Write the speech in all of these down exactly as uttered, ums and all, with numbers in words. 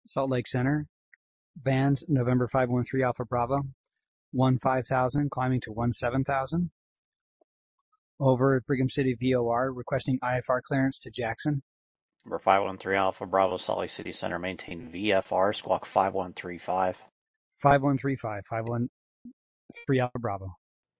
Salt Lake Center, Vans, November five one three Alpha Bravo, one five thousand, climbing to one seven thousand. Over at Brigham City V O R, requesting I F R clearance to Jackson. Number five one three Alpha Bravo, Salt Lake City Center, maintain V F R, squawk five one three five. five one three five, five one three Alpha Bravo.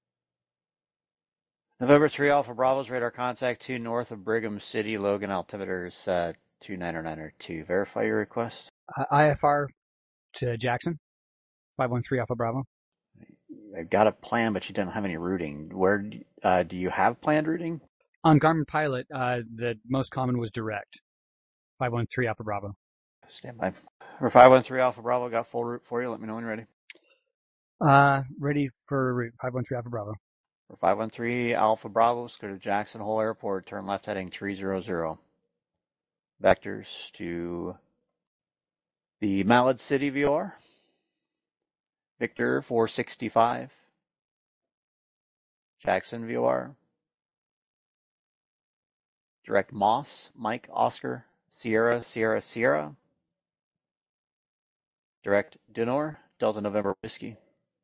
November three Alpha Bravo's radar contact two north of Brigham City, Logan altimeters uh, two nine nine two. Verify your request. Uh, I F R to Jackson, five one three Alpha Bravo. I've got a plan, but you don't have any routing. Where uh, do you have planned routing? On Garmin Pilot, uh, the most common was direct, five one three Alpha Bravo. Stand by. For five one three Alpha Bravo, got full route for you. Let me know when you're ready. Uh, ready for route, five one three Alpha Bravo. For five one three Alpha Bravo, go to Jackson Hole Airport, turn left heading three hundred. Vectors to the Malad City V O R. Victor four sixty-five. Jackson V O R. Direct Moss, Mike, Oscar, Sierra, Sierra, Sierra. Direct Denor, Delta November Whiskey.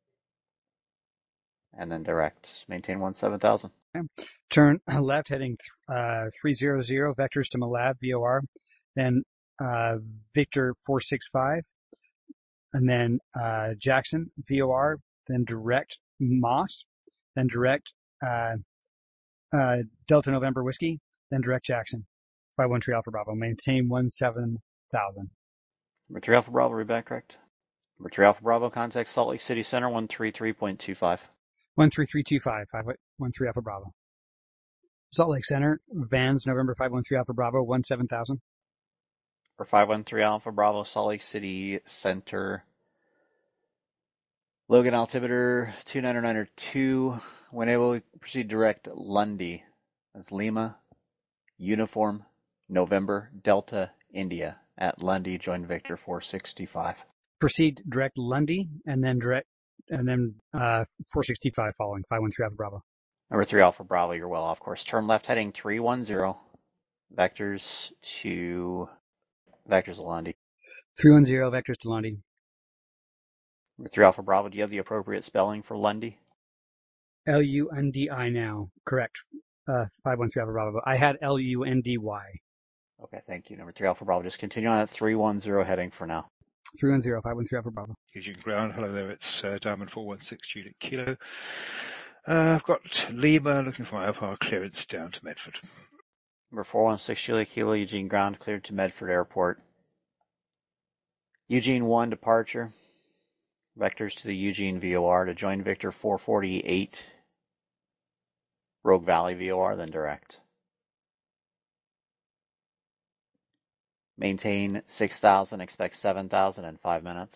And then direct, maintain one seven thousand. Okay. Turn left heading uh, three hundred, vectors to Malab V O R. Then uh, Victor four sixty-five. And then uh, Jackson V O R. Then direct Moss. Then direct uh, uh, Delta November Whiskey. Then direct Jackson, five one three Alpha Bravo. Maintain one seven thousand. Number three Alpha Bravo, read back correct. Number three Alpha Bravo, contact Salt Lake City Center, one three three point two five. one three three two five, five one three Alpha Bravo. Salt Lake Center, Vans, November five one three Alpha Bravo, one seven thousand. For five one three Alpha Bravo, Salt Lake City Center, Logan altimeter two nine nine two. When able, proceed direct Lundy. That's Lima, Uniform, November, Delta, India. At Lundy, join Victor four sixty-five. Proceed direct Lundy, and then direct, and then uh, four sixty-five following, five one three Alpha Bravo. Number three Alpha Bravo, you're well off course. Turn left heading three one zero. Vectors to, Vectors to Lundy. three one zero, vectors to Lundy. Number three Alpha Bravo, do you have the appropriate spelling for Lundy? L U N D I now, correct. Uh, five one three Alpha Bravo. I had L U N D Y. Okay, thank you. Number three Alpha Bravo, just continue on at three one zero heading for now. three one zero, five one three Alpha Bravo. Eugene Ground, hello there, it's uh, Diamond four one six Juliet Kilo. Uh, I've got Lima looking for my I F R clearance down to Medford. Number four one six Juliet Kilo, Eugene Ground, cleared to Medford Airport. Eugene one departure. Vectors to the Eugene V O R to join Victor four forty-eight. Rogue Valley V O R, then direct. Maintain six thousand, expect seven thousand in five minutes.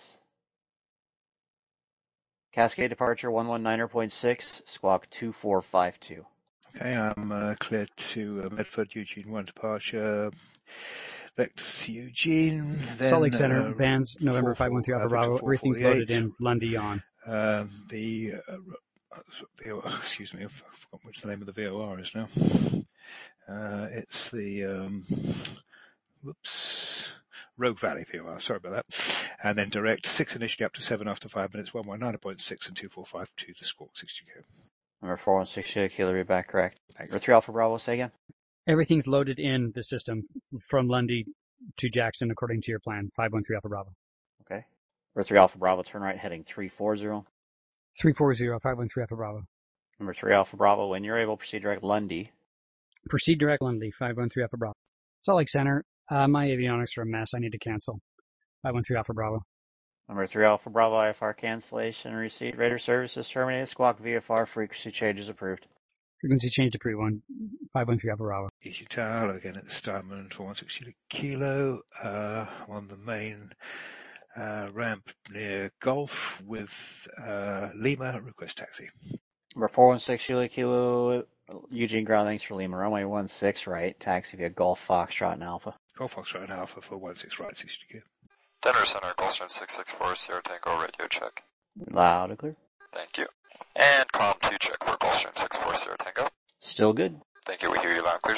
Cascade departure one one nine point six, squawk two four five two. Okay, I'm uh, cleared to uh, Medford, Eugene one departure. Vectors to Eugene. Then, Salt Lake Center, uh, Vans, November five one three Alpha Bravo. Everything's loaded in, Lundy on. Um, the, uh, V O R, excuse me, I've forgotten which the name of the V O R is now. Uh, it's the, um, whoops, Rogue Valley V O R, sorry about that. And then direct six initially up to seven after five minutes, one one nine point six and two four five two, the squawk sixty K. Number four one six Kilo, read back correct. Number three Alpha Bravo, say again. Everything's loaded in the system from Lundy to Jackson according to your plan, five one three Alpha Bravo. Okay. Number three Alpha Bravo, turn right heading three four zero. three four zero, five one three Alpha Bravo. Number three Alpha Bravo, when you're able, proceed direct Lundy. Proceed direct Lundy, five one three Alpha Bravo. Salt Lake Center, uh, my avionics are a mess. I need to cancel. five one three Alpha Bravo. Number three Alpha Bravo, I F R cancellation receipt. Radar services terminated. Squawk V F R frequency changes approved. Frequency change to pre one, five one three Alpha Bravo. Easy Tower, again it's Diamond four one six Kilo, uh, on the main uh, ramp near Gulf with uh, Lima, request taxi. Number four one six Kilo, Eugene Ground, thanks for Lima. Runway one six right, taxi via Golf Foxtrot and Alpha. Golf Foxtrot and Alpha for one six right, sixty K. Denver Center, Gulfstream six six four, Sierra Tango, radio check. Loud and clear. Thank you. And comm two check for Gulfstream six four, Sierra Tango. Still good. Thank you, we hear you loud and clear as well.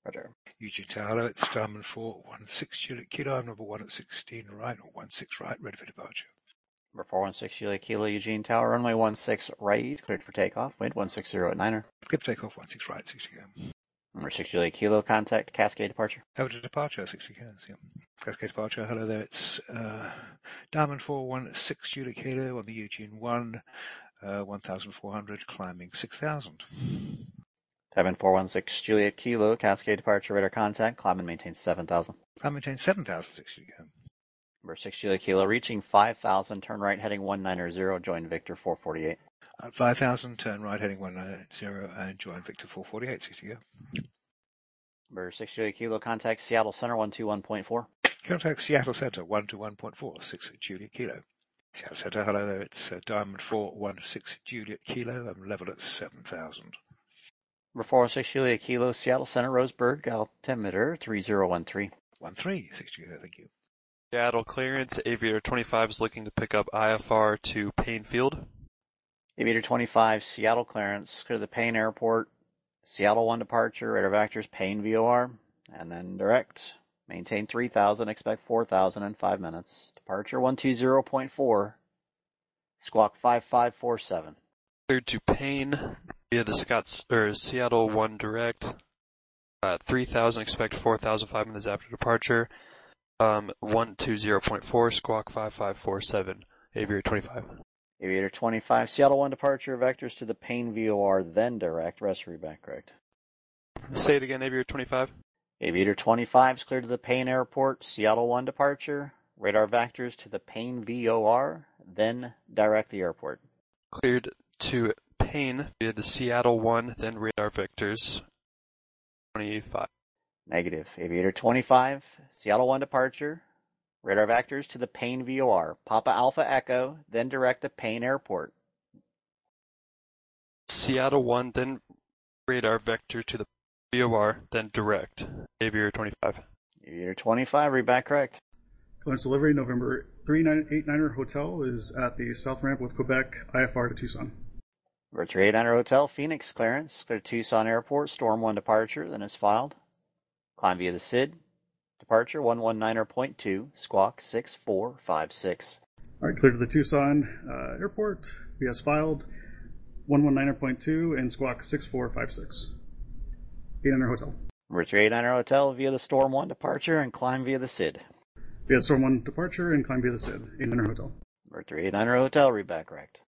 Roger. Eugene Tower, it's Diamond four one six Juliet Kilo, number one at sixteen right, or one six right, ready for departure. Number four one six Juliet Kilo, Eugene Tower, runway one six right, cleared for takeoff, wind one six zero at Niner. Give takeoff, one six right, sixty K. Number six Juliet Kilo, contact Cascade departure. Over to departure, sixty K, yeah. Cascade departure, hello there, it's uh, Diamond four one six Juliet Kilo on the Eugene one, uh, one thousand four hundred, climbing six thousand. Diamond four one six Juliet Kilo, Cascade departure, radar contact, climb and maintain seven thousand. Climb maintain seven thousand, sixty K. Number six Juliet Kilo, reaching five thousand, turn right heading one nine zero, join Victor four forty-eight. At five thousand, turn right heading one nine zero and join Victor four forty-eight, sixty K. Number six Juliet Kilo, contact Seattle Center one two one point four. Contact Seattle Center one two one point four, six Juliet Kilo. Seattle Center, hello there, it's uh, Diamond four one six Juliet Kilo, I'm level at seven thousand. Number four one six Juliet Kilo, Seattle Center, Roseburg, altimeter three zero one three. one three, sixty K, thank you. Seattle clearance, Aviator twenty-five is looking to pick up I F R to Payne Field. Aviator twenty-five, Seattle clearance, clear the Payne Airport, Seattle one departure, radar vectors, Payne V O R, and then direct. Maintain three thousand, expect four thousand in five minutes. Departure one two zero point four, squawk five five four seven. Cleared to Payne via the Scots, or Seattle one direct. Uh, three thousand, expect four thousand five minutes after departure. Um, one two zero point four, squawk five five four seven, Aviator twenty-five. Aviator twenty-five, Seattle one departure, vectors to the Payne V O R, then direct, rest read back correct. Say it again, Aviator twenty-five. Aviator twenty-five is cleared to the Payne Airport, Seattle one departure, radar vectors to the Payne V O R, then direct the airport. Cleared to Payne via the Seattle one, then radar vectors. twenty-five. Negative. Aviator twenty-five, Seattle one departure, radar vectors to the Payne V O R, Papa Alpha Echo, then direct the Payne Airport. Seattle one, then radar vector to the V O R, then direct. Aviator twenty-five. Aviator twenty-five, read back correct. Clearance delivery, November three nine eight niner Hotel is at the south ramp with Quebec, I F R to Tucson. Number three eight niner Hotel, Phoenix clearance, clear to Tucson Airport, Storm one departure, then is filed. Climb via the S I D. Departure one one niner point two, squawk six four five six. All right, clear to the Tucson uh, Airport, V S filed, one one niner point two and squawk six four five six. eight niner Hotel. Number three eight niner Hotel via the Storm one departure and climb via the S I D. Via Storm one departure and climb via the S I D. eight niner Hotel. Number three eight niner Hotel, read back correct.